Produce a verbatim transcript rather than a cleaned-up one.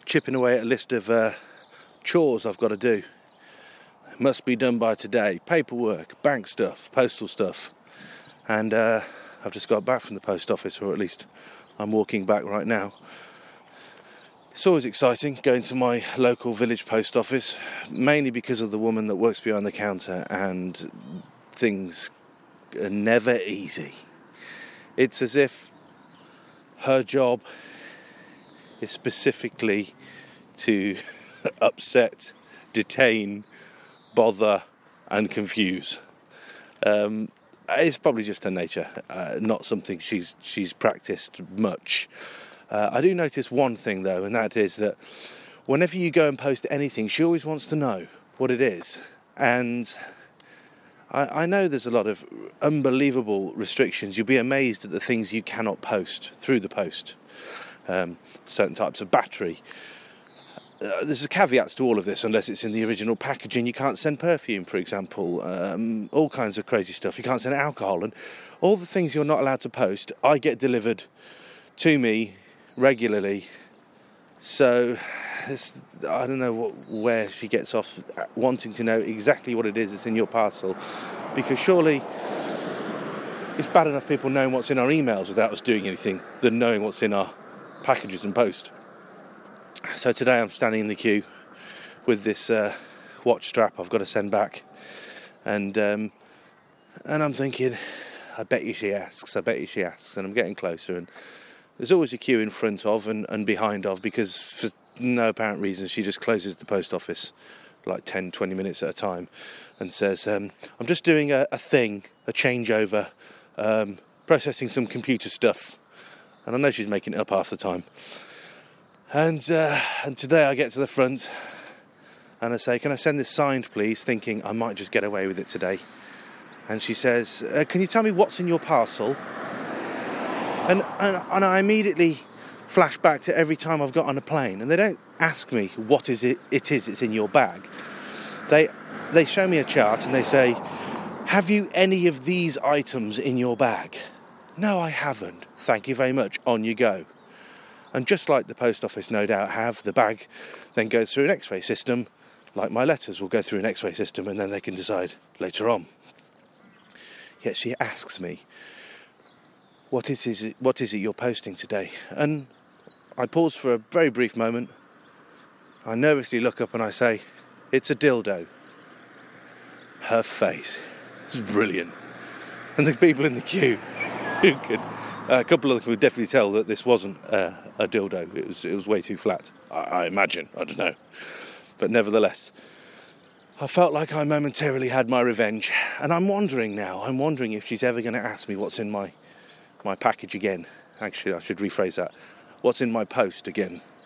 chipping away at a list of uh, chores I've got to do. Must be done by today. Paperwork, bank stuff, postal stuff. And uh, I've just got back from the post office, or at least I'm walking back right now. It's always exciting going to my local village post office, mainly because of the woman that works behind the counter, and things are never easy. It's as if her job is specifically to upset, detain, bother and confuse. Um, it's probably just her nature, uh, not something she's she's practiced much. Uh, I do notice one thing though, and that is that whenever you go and post anything, she always wants to know what it is. And I, I know there's a lot of unbelievable restrictions. You'll be amazed at the things you cannot post through the post. Um, certain types of battery. Uh, there's a caveats to all of this, unless it's in the original packaging. You can't send perfume, for example, um, all kinds of crazy stuff. You can't send alcohol, and all the things you're not allowed to post, I get delivered to me regularly. So it's, I don't know what, where she gets off wanting to know exactly what it is that's in your parcel, because surely it's bad enough people knowing what's in our emails without us doing anything than knowing what's in our packages and post. So today I'm standing in the queue with this uh, watch strap I've got to send back, and um, and I'm thinking, I bet you she asks, I bet you she asks, and I'm getting closer, and there's always a queue in front of and, and behind of, because for no apparent reason she just closes the post office like ten, twenty minutes at a time and says, um, I'm just doing a, a thing, a changeover, um, processing some computer stuff, and I know she's making it up half the time. And uh, and today I get to the front and I say, can I send this signed, please? Thinking I might just get away with it today. And she says, uh, can you tell me what's in your parcel? And, and and I immediately flash back to every time I've got on a plane. And they don't ask me what is it it is it's in your bag. They they show me a chart and they say, have you any of these items in your bag? No, I haven't. Thank you very much. On you go. And just like the post office no doubt have, the bag then goes through an x-ray system, like my letters will go through an x-ray system, and then they can decide later on. Yet she asks me, what it is, what is it you're posting today? And I pause for a very brief moment. I nervously look up and I say, it's a dildo. Her face is brilliant. And the people in the queue who could... Uh, a couple of them could definitely tell that this wasn't uh, a dildo. It was it was way too flat, I, I imagine. I don't know. But nevertheless, I felt like I momentarily had my revenge. And I'm wondering now, I'm wondering if she's ever going to ask me what's in my, my package again. Actually, I should rephrase that. What's in my post again.